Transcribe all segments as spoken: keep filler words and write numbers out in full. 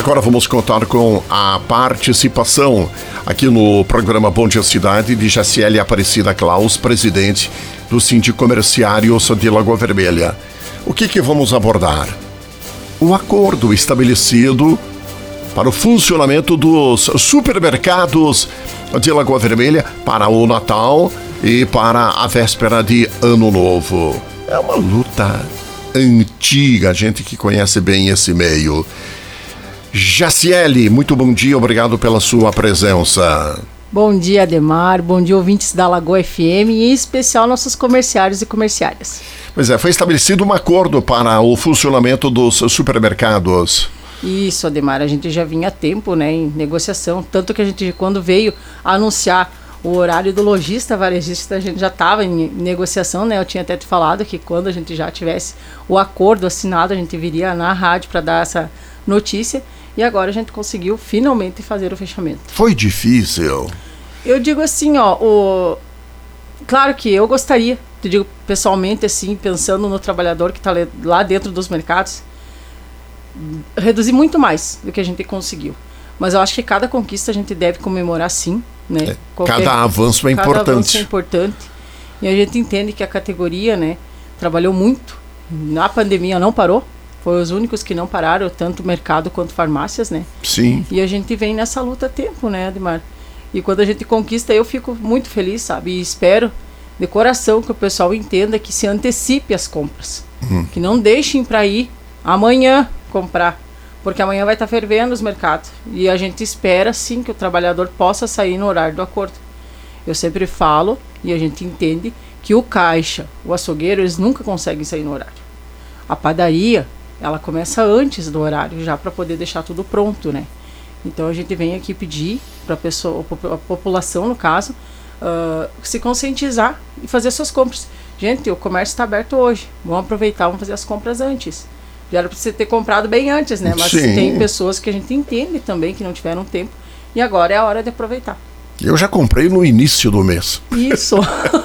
Agora vamos contar com a participação aqui no programa Bom Dia Cidade de Jaciele Aparecida Klaus, presidente do Síndico Comerciário de Lagoa Vermelha. O que que vamos abordar? O acordo estabelecido para o funcionamento dos supermercados de Lagoa Vermelha para o Natal e para a véspera de Ano Novo. É uma luta antiga, gente que conhece bem esse meio. Jaciele, muito bom dia, obrigado pela sua presença. Bom dia, Ademar, bom dia, ouvintes da Lagoa F M e em especial nossos comerciários e comerciárias. Pois é, foi estabelecido um acordo para o funcionamento dos supermercados. Isso, Ademar, a gente já vinha há tempo, né, em negociação, tanto que a gente, quando veio anunciar o horário do lojista varejista, a gente já estava em negociação, né, eu tinha até te falado que quando a gente já tivesse o acordo assinado, a gente viria na rádio para dar essa notícia. E agora a gente conseguiu finalmente fazer o fechamento. Foi difícil? Eu digo assim, ó, o... claro que eu gostaria, te digo pessoalmente assim, pensando no trabalhador que está lá dentro dos mercados, reduzir muito mais do que a gente conseguiu. Mas eu acho que cada conquista a gente deve comemorar sim, né? É, Qualquer... Cada avanço é cada importante. Cada avanço é importante. E a gente entende que a categoria, né, trabalhou muito. Na pandemia não parou. Foi os únicos que não pararam, tanto o mercado quanto farmácias, né? Sim. E a gente vem nessa luta há tempo, né, Ademar? E quando a gente conquista, eu fico muito feliz, sabe? E espero de coração que o pessoal entenda que se antecipe as compras. Uhum. Que não deixem para ir amanhã comprar. Porque amanhã vai estar fervendo os mercados. E a gente espera, sim, que o trabalhador possa sair no horário do acordo. Eu sempre falo, e a gente entende, que o caixa, o açougueiro, eles nunca conseguem sair no horário. A padaria... ela começa antes do horário, já para poder deixar tudo pronto, né? Então a gente vem aqui pedir para a população, no caso, uh, se conscientizar e fazer suas compras. Gente, o comércio está aberto hoje, vamos aproveitar, vamos fazer as compras antes. Já era para você ter comprado bem antes, né? Mas Sim. tem pessoas que a gente entende também que não tiveram tempo e agora é a hora de aproveitar. Eu já comprei no início do mês. Isso.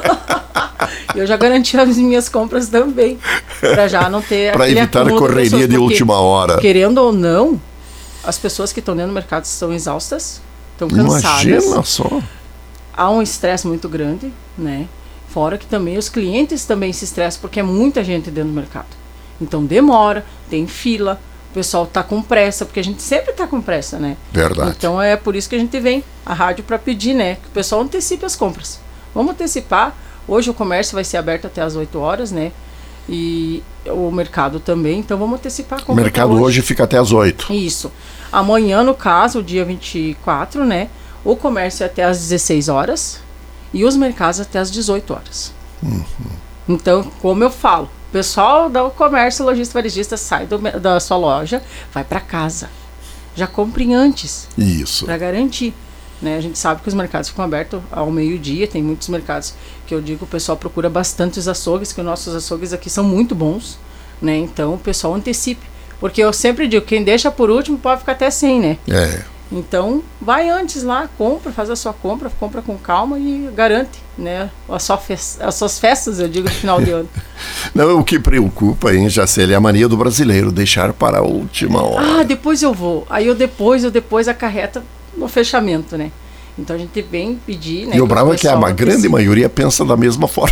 Eu já garanti as minhas compras também, para já não ter... Para evitar a correria de, de última hora. Querendo ou não, as pessoas que estão dentro do mercado estão exaustas, estão cansadas. Imagina só. Há um estresse muito grande, né? Fora que também os clientes também se estressam, porque é muita gente dentro do mercado. Então demora, tem fila, o pessoal está com pressa, porque a gente sempre está com pressa, né? Verdade. Então é por isso que a gente vem à rádio para pedir, né? Que o pessoal antecipe as compras. Vamos antecipar. Hoje o comércio vai ser aberto até as oito horas, né? E o mercado também, então vamos antecipar a compra. O mercado hoje. hoje fica até as oito. Isso. Amanhã, no caso, dia vinte e quatro, né? O comércio é até as dezesseis horas e os mercados até as dezoito horas. Uhum. Então, como eu falo, o pessoal do comércio, lojista, varejista, sai do, da sua loja, vai para casa. Já comprem antes. Isso. Para garantir. Né, a gente sabe que os mercados ficam abertos ao meio-dia, tem muitos mercados que eu digo, o pessoal procura bastante os açougues, que os nossos açougues aqui são muito bons, né, então o pessoal antecipe, porque eu sempre digo, quem deixa por último pode ficar até sem, né, é. Então vai antes lá, compra, faz a sua compra, compra com calma e garante, né, as, sua festa, as suas festas, eu digo, no final de ano. Não, o que preocupa, hein, Jaciele, é a mania do brasileiro, deixar para a última hora. Ah, depois eu vou, aí eu depois, eu depois acarreta no fechamento, né? Então a gente vem pedir, né? E o bravo é que a uma grande maioria pensa da mesma forma.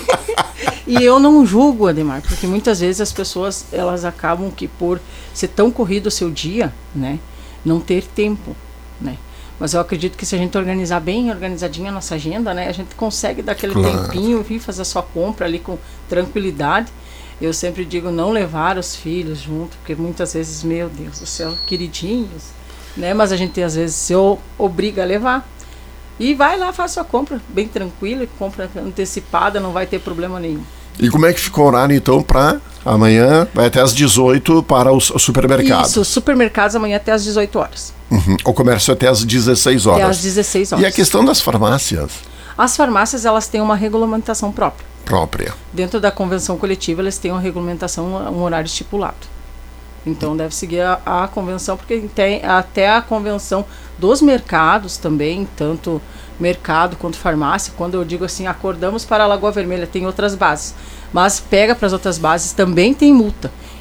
E eu não julgo, Ademar, porque muitas vezes as pessoas, elas acabam que por ser tão corrido o seu dia, né? Não ter tempo, né? Mas eu acredito que se a gente organizar bem, organizadinha a nossa agenda, né? A gente consegue dar aquele claro. tempinho, vir fazer a sua compra ali com tranquilidade. Eu sempre digo, não levar os filhos junto, porque muitas vezes, meu Deus do céu, queridinhos... Né? Mas a gente às vezes se obriga a levar e vai lá, faz sua compra bem tranquila, compra antecipada, não vai ter problema nenhum. E como é que ficou o horário então para amanhã? Vai até às dezoito para os supermercados. Isso, supermercados amanhã até às dezoito horas. Uhum. O comércio até às dezesseis horas. Até às dezesseis horas. E a questão das farmácias? As farmácias, elas têm uma regulamentação própria. Própria. Dentro da convenção coletiva, eles têm uma regulamentação, um horário estipulado. Então deve seguir a, a convenção, porque tem até a convenção dos mercados também, tanto mercado quanto farmácia. Quando eu digo assim, acordamos para a Lagoa Vermelha, tem outras bases, mas pega para as outras bases, também tem multa.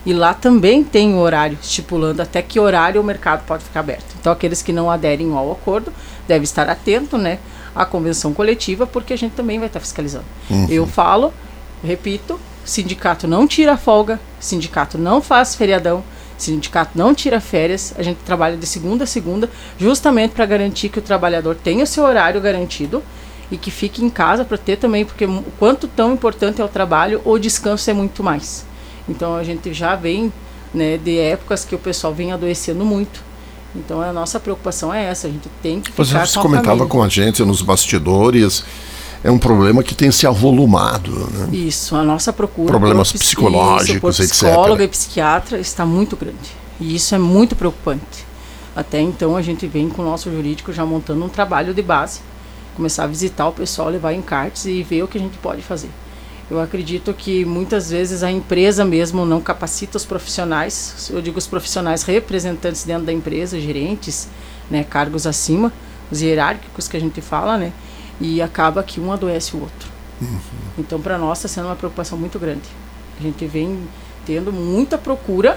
E lá também tem o horário, estipulando até que horário o mercado pode ficar aberto. Então, aqueles que não aderem ao acordo devem estar atentos, né, à convenção coletiva, porque a gente também vai estar fiscalizando. Uhum. Eu falo, repito, sindicato não tira folga, sindicato não faz feriadão, sindicato não tira férias, a gente trabalha de segunda a segunda, justamente para garantir que o trabalhador tenha o seu horário garantido e que fique em casa para ter também, porque o quanto tão importante é o trabalho, o descanso é muito mais. Então a gente já vem, né, de épocas que o pessoal vem adoecendo muito. Então a nossa preocupação é essa, a gente tem que ficar com a família. Você comentava com a gente nos bastidores, é um problema que tem se avolumado, né? Isso, a nossa procura problemas por, psicológicos, isso, por psicóloga e psiquiatra está muito grande. E isso é muito preocupante. Até então a gente vem com o nosso jurídico já montando um trabalho de base, começar a visitar o pessoal, levar encartes e ver o que a gente pode fazer. Eu acredito que muitas vezes a empresa mesmo não capacita os profissionais, eu digo os profissionais representantes dentro da empresa, gerentes, né, cargos acima, os hierárquicos que a gente fala, né, e acaba que um adoece o outro. Uhum. Então, para nós está sendo uma preocupação muito grande. A gente vem tendo muita procura,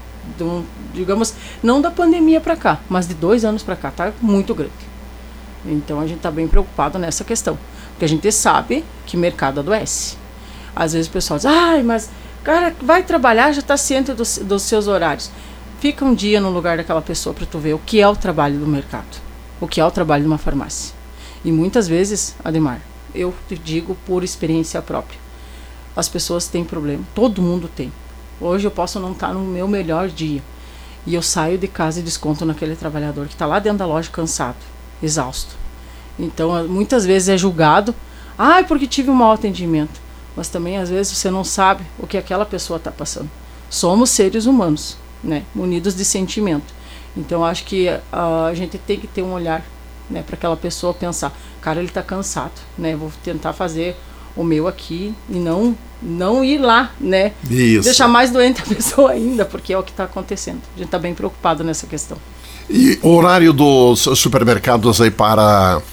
do, digamos, não da pandemia para cá, mas de dois anos para cá, está muito grande. Então, a gente está bem preocupado nessa questão, porque a gente sabe que mercado adoece. Às vezes o pessoal diz, ai, mas, cara, vai trabalhar, já está ciente dos, dos seus horários. Fica um dia no lugar daquela pessoa para tu ver o que é o trabalho do mercado, o que é o trabalho de uma farmácia. E muitas vezes, Ademar, eu te digo por experiência própria, as pessoas têm problema, todo mundo tem. Hoje eu posso não estar no meu melhor dia, e eu saio de casa e desconto naquele trabalhador que está lá dentro da loja cansado, exausto. Então, muitas vezes é julgado, ai, porque tive um mau atendimento. Mas também, às vezes, você não sabe o que aquela pessoa está passando. Somos seres humanos, né, munidos de sentimento. Então, acho que uh, a gente tem que ter um olhar, né, para aquela pessoa pensar, cara, ele está cansado, né, vou tentar fazer o meu aqui e não, não ir lá, né, Isso. deixar mais doente a pessoa ainda, porque é o que está acontecendo. A gente está bem preocupado nessa questão. E o horário dos supermercados aí para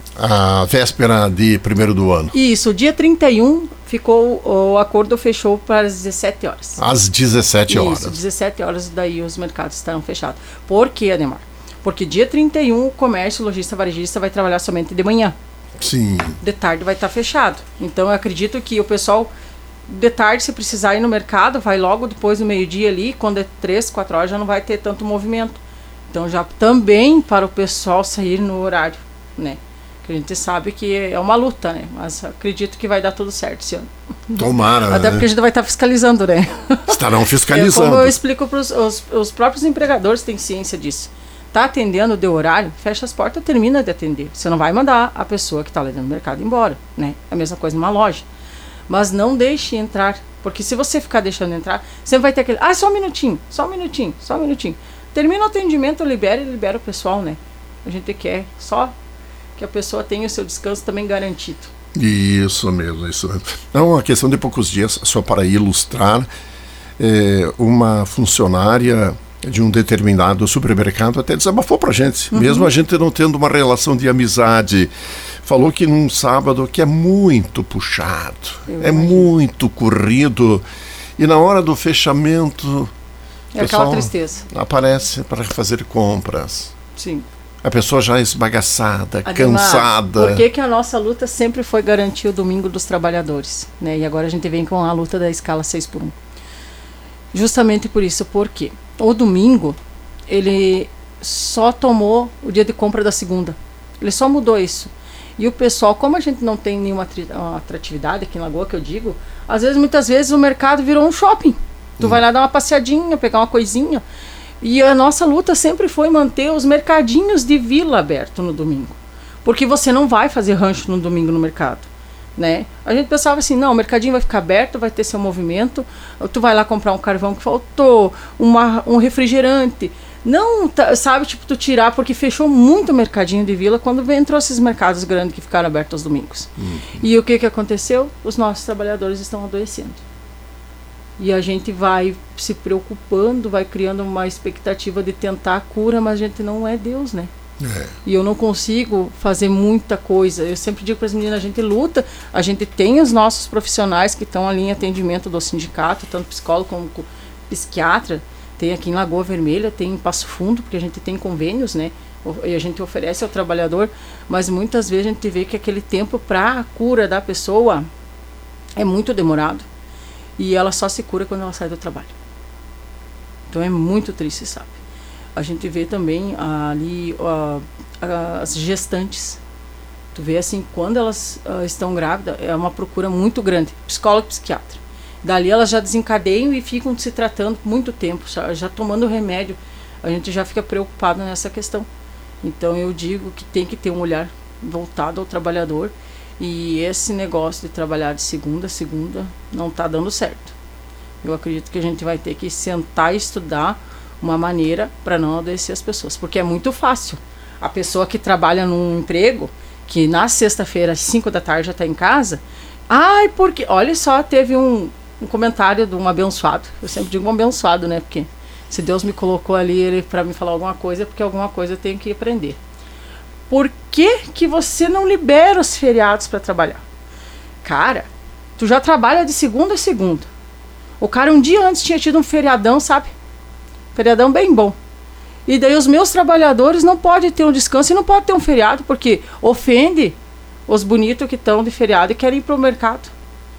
a véspera de primeiro do ano? Isso, dia trinta e um ficou, o acordo fechou para as dezessete horas. Às dezessete horas. Isso, dezessete horas daí os mercados estarão fechados. Por quê, Ademar? Porque dia trinta e um o comércio, lojista, varejista vai trabalhar somente de manhã. Sim. De tarde vai estar fechado. Então eu acredito que o pessoal, de tarde, se precisar ir no mercado, vai logo depois do meio-dia ali, quando é três, quatro horas já não vai ter tanto movimento. Então já também para o pessoal sair no horário, né? A gente sabe que é uma luta, né? Mas acredito que vai dar tudo certo esse ano. Tomara, Até né? porque a gente vai estar fiscalizando, né? Estarão fiscalizando. É, como eu explico para os os próprios empregadores, têm ciência disso. Está atendendo de horário, fecha as portas, termina de atender. Você não vai mandar a pessoa que está lá dentro do mercado embora, né? É a mesma coisa numa loja. Mas não deixe entrar, porque se você ficar deixando entrar, sempre vai ter aquele, ah, só um minutinho, só um minutinho, só um minutinho. Termina o atendimento, libera e libera o pessoal, né? A gente quer só que a pessoa tenha o seu descanso também garantido. Isso mesmo, isso mesmo. É uma questão de poucos dias, só para ilustrar, é, uma funcionária de um determinado supermercado até desabafou pra gente, uhum. mesmo a gente não tendo uma relação de amizade, falou que num sábado que é muito puxado, Eu é imagino. muito corrido, e na hora do fechamento é aquela tristeza. Aparece para fazer compras. Sim. A pessoa já esbagaçada, Ademar, cansada. Por que que a nossa luta sempre foi garantir o domingo dos trabalhadores, né? E agora a gente vem com a luta da escala seis por um. Justamente por isso, porque o domingo, ele só tomou o dia de compra da segunda. Ele só mudou isso. E o pessoal, como a gente não tem nenhuma atratividade aqui em Lagoa, que eu digo, às vezes, muitas vezes, o mercado virou um shopping. Tu hum. vai lá dar uma passeadinha, pegar uma coisinha. E a nossa luta sempre foi manter os mercadinhos de vila abertos no domingo. Porque você não vai fazer rancho no domingo no mercado, né? A gente pensava assim, não, o mercadinho vai ficar aberto, vai ter seu movimento, tu vai lá comprar um carvão que faltou, uma, um refrigerante. Não, tá, sabe, tipo, tu tirar, porque fechou muito o mercadinho de vila quando entrou esses mercados grandes que ficaram abertos aos domingos. Uhum. E o que que aconteceu? Os nossos trabalhadores estão adoecendo. E a gente vai se preocupando, vai criando uma expectativa de tentar a cura, mas a gente não é Deus, né? É. E eu não consigo fazer muita coisa. Eu sempre digo para as meninas, a gente luta, a gente tem os nossos profissionais que estão ali em atendimento do sindicato, tanto psicólogo como psiquiatra, tem aqui em Lagoa Vermelha, tem em Passo Fundo, porque a gente tem convênios, né? E a gente oferece ao trabalhador, mas muitas vezes a gente vê que aquele tempo para a cura da pessoa é muito demorado. E ela só se cura quando ela sai do trabalho. Então é muito triste, sabe? A gente vê também ali uh, uh, as gestantes. Tu vê assim, quando elas uh, estão grávidas, é uma procura muito grande, psicólogo e psiquiatra. Dali elas já desencadeiam e ficam se tratando por muito tempo, já, já tomando remédio. A gente já fica preocupado nessa questão. Então eu digo que tem que ter um olhar voltado ao trabalhador, e esse negócio de trabalhar de segunda a segunda não está dando certo. Eu acredito que a gente vai ter que sentar e estudar uma maneira para não adoecer as pessoas, porque é muito fácil. A pessoa que trabalha num emprego, que na sexta-feira às cinco da tarde já está em casa, ai, porque, olha só, teve um, um comentário de um abençoado, eu sempre digo um abençoado, né, porque se Deus me colocou ali ele para me falar alguma coisa, é porque alguma coisa eu tenho que aprender. Por que que você não libera os feriados para trabalhar? Cara, tu já trabalha de segunda a segunda. O cara um dia antes tinha tido um feriadão, sabe? Feriadão bem bom. E daí os meus trabalhadores não podem ter um descanso e não podem ter um feriado, porque ofende os bonitos que estão de feriado e querem ir para o mercado.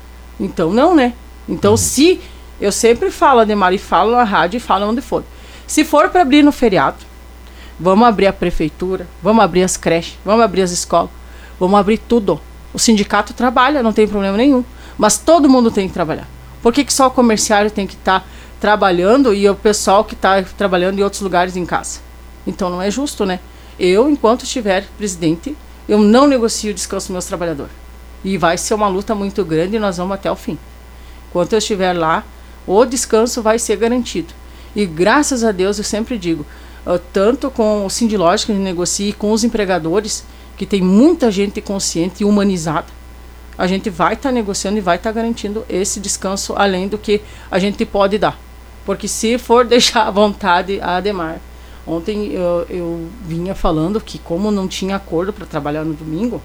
Então não, né? Então se... Eu sempre falo, Ademar, e falo na rádio e falo onde for. Se for para abrir no feriado, vamos abrir a prefeitura, vamos abrir as creches, vamos abrir as escolas, vamos abrir tudo. O sindicato trabalha, não tem problema nenhum, mas todo mundo tem que trabalhar. Por que que só o comerciário tem que estar tá trabalhando e o pessoal que está trabalhando em outros lugares em casa? Então não é justo, né? Eu, enquanto estiver presidente, eu não negocio o descanso dos meus trabalhadores. E vai ser uma luta muito grande e nós vamos até o fim. Enquanto eu estiver lá, o descanso vai ser garantido. E graças a Deus, eu sempre digo, uh, tanto com o Sindilógico que a gente negocia, com os empregadores, que tem muita gente consciente e humanizada, a gente vai estar tá negociando e vai estar tá garantindo esse descanso além do que a gente pode dar. Porque se for deixar à vontade a Ademar, ontem eu, eu vinha falando que como não tinha acordo para trabalhar no domingo,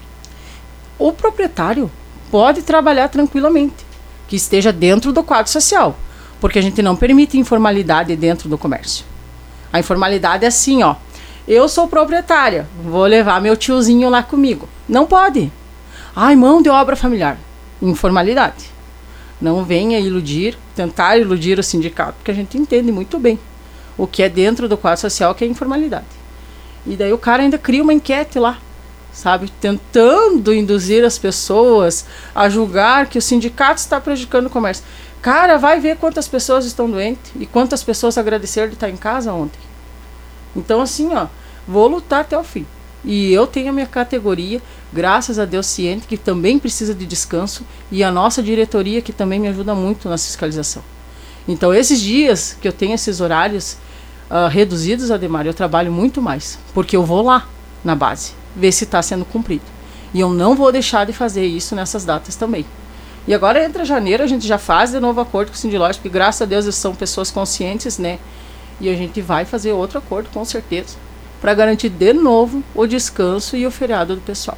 o proprietário pode trabalhar tranquilamente, que esteja dentro do quadro social, porque a gente não permite informalidade dentro do comércio. A informalidade é assim, ó, eu sou proprietária, vou levar meu tiozinho lá comigo. Não pode. Ai, mão de obra familiar. Informalidade. Não venha iludir, tentar iludir o sindicato, porque a gente entende muito bem o que é dentro do quadro social, que é informalidade. E daí o cara ainda cria uma enquete lá, sabe, tentando induzir as pessoas a julgar que o sindicato está prejudicando o comércio. Cara, vai ver quantas pessoas estão doentes e quantas pessoas agradeceram de estar em casa ontem. Então, assim, ó, vou lutar até o fim. E eu tenho a minha categoria, graças a Deus, ciente, que também precisa de descanso, e a nossa diretoria, que também me ajuda muito na fiscalização. Então, esses dias que eu tenho esses horários uh, reduzidos, Ademar, eu trabalho muito mais, porque eu vou lá na base ver se está sendo cumprido. E eu não vou deixar de fazer isso nessas datas também. E agora entra janeiro, a gente já faz de novo acordo com o Sindilógico, porque graças a Deus eles são pessoas conscientes, né? E a gente vai fazer outro acordo, com certeza, para garantir de novo o descanso e o feriado do pessoal.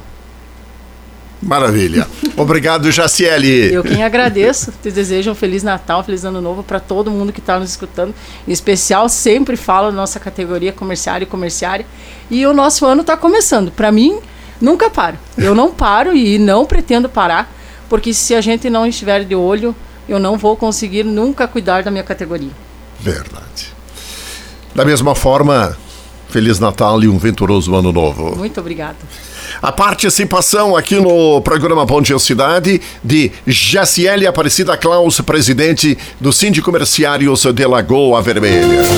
Maravilha. Obrigado, Jaciele. Eu quem agradeço. Te desejo um Feliz Natal, Feliz Ano Novo para todo mundo que está nos escutando. Em especial, sempre falo da nossa categoria comerciária e comerciária. E o nosso ano está começando. Para mim, nunca paro. Eu não paro e não pretendo parar, porque se a gente não estiver de olho, eu não vou conseguir nunca cuidar da minha categoria. Verdade. Da mesma forma, Feliz Natal e um venturoso Ano Novo. Muito obrigada. A participação aqui no programa Bom Dia Cidade de Jaciele Aparecida Klaus, presidente do Sindicomerciários de Lagoa Vermelha.